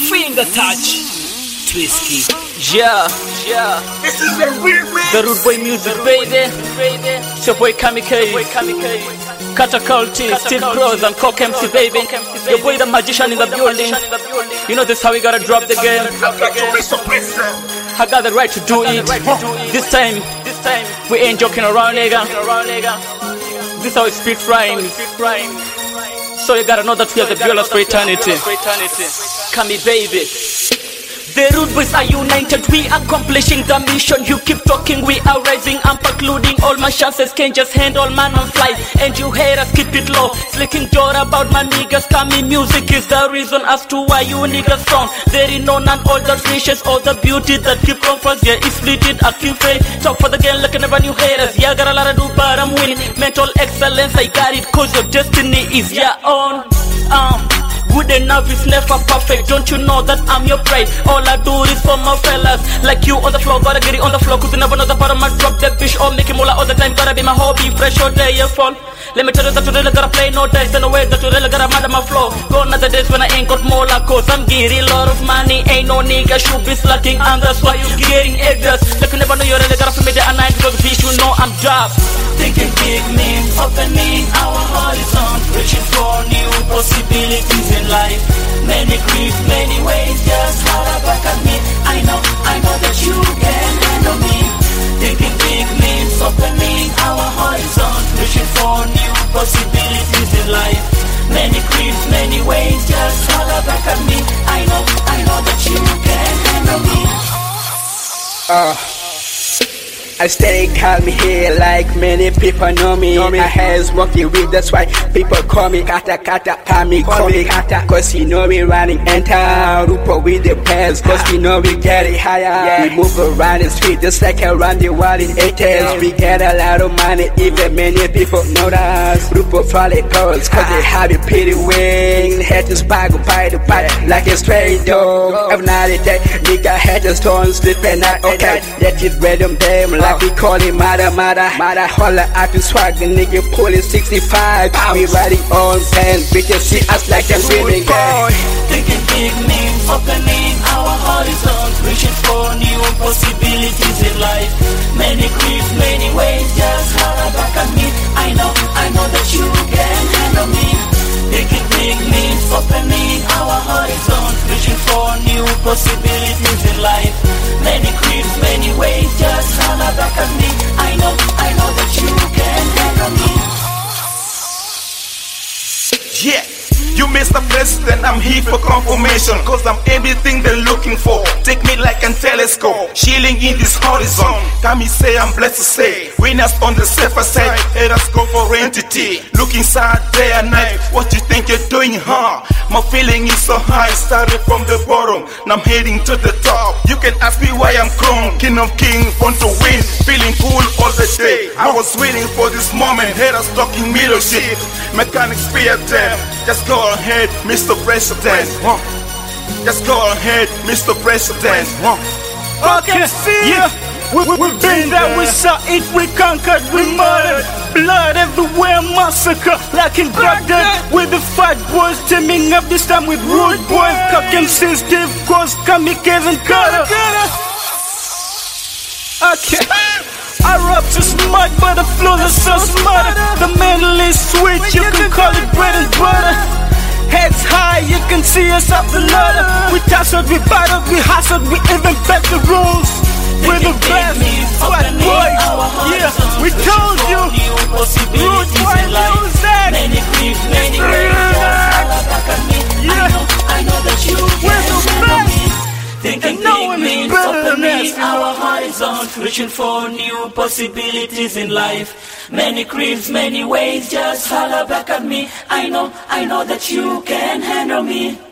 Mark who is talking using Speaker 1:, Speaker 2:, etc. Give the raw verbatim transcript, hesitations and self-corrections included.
Speaker 1: Finger touch. Twisky.
Speaker 2: Yeah, yeah.
Speaker 1: This is the remix.
Speaker 2: The Rude Boy music, baby. It's your boy Kamikaze. Catacult, Steve Bros and Coke M C, baby. Your boy the magician in the building. You know this is how we gotta drop the game. I got the right to do it. This time, this time we ain't joking around, nigga. This is how we speak rhymes. So you gotta know that we are the builders for eternity. Kami, baby. The Rude Boys are united, we accomplishing the mission. You keep talking, we are rising. I'm concluding all my chances, can just handle man on fly. And you haters keep it low, slicking door about my niggas. Kami music is the reason as to why you niggas strong. Very known and all the riches, all the beauty that keep on first. Yeah, it's fleeted, I keep faith. Talk for the game, look at never new haters. Yeah, got a lot to do, but I'm winning. Mental excellence, I got it, cause your destiny is your own. Um Good enough is never perfect. Don't you know that I'm your pride? All I do is for my fellas like you on the floor. Gotta get it on the floor, cause you never know the part of my drop that fish or make it all all the time. Gotta be my hobby, fresh all day you fall. Let me tell you that you really gotta play no dice. In a way that you really gotta murder my flow. Gone are the days when I ain't got more like cause I'm getting a lot of money. Ain't no nigga should be slacking, and that's why you getting eggs. Like you never know you really gotta feel me day and night, because bitch you know I'm job.
Speaker 1: Thinking big means opening our horizon, reaching for new possibilities in life. Many griefs, many ways, just holler back at me. I know, I know that you can handle me. Thinking big means opening our horizon, reaching for new possibilities in life. Many griefs, many ways, just holler back at me. I know, I know that you can handle me.
Speaker 3: Uh. I stay calm here like many people know me. Know me. I has walking with, that's why people call me Kata Kata Kami, call me Kata. Cause you know we running enter Rupa with the pants. Cause you know we get it higher. Yeah. We move around the street just like around the world in eighties. Yeah. We get a lot of money, even many people know us. Rupa probably girls, cause they have a pretty wing. Head to spag, by the bite like a stray dog. Every night a day, nigga head to stone, sleeping at okay. Let it random them like we call it Mada Mada Mada. Holla at the swag, the nigga pulling sixty-five. We riding on bands, bitches see us like a really guy.
Speaker 1: Thinking big means opening our horizons, reaching for new possibilities in life. Many griefs, many ways, just holler back at me. I know, I know that you can handle me. Thinking big means opening our horizons, reaching for new possibilities in life. Many griefs, many ways, just holler back at me. I know, I know that you can handle me.
Speaker 4: Yeah, you Mister President, I'm here for confirmation. Cause I'm everything they're looking for. Take me like a telescope, chilling in this horizon. Kami say I'm blessed to say, winners on the safer side, haters go for entity. Looking sad day and night, what you think you're doing, huh? My feeling is so high, started from the bottom, now I'm heading to the top. You can ask me why I'm crowned, king of kings, born to win. Feeling cool all the day, I was waiting for this moment. Haters talking middle shit, mechanics fear them. Just go ahead, Mister President. Just go ahead, Mister President.
Speaker 5: Okay, yeah. We, we, we've been there, we saw it, we conquered, we murdered. Blood everywhere, massacre, like in Baghdad. With the fat boys teaming up this time with Rude Boys. Cock M C, Steve Bros, Kamikaze and Carter. Okay. I rap too smart, but the flow is so smart. The mental is sweet, you can call it bread and butter. Heads high, you can see us up the ladder. We tussled, we battled, we hustled, we even bet the rules. We're the best, fat boys, yeah, we told you. Rude Boy music.
Speaker 1: Many griefs, many ways, just holler back at me. I know, I know that you can handle me. Thinking big means opening our horizons, reaching for new possibilities in life. Many griefs, many ways, just holler back at me. I know, I know that you can handle me.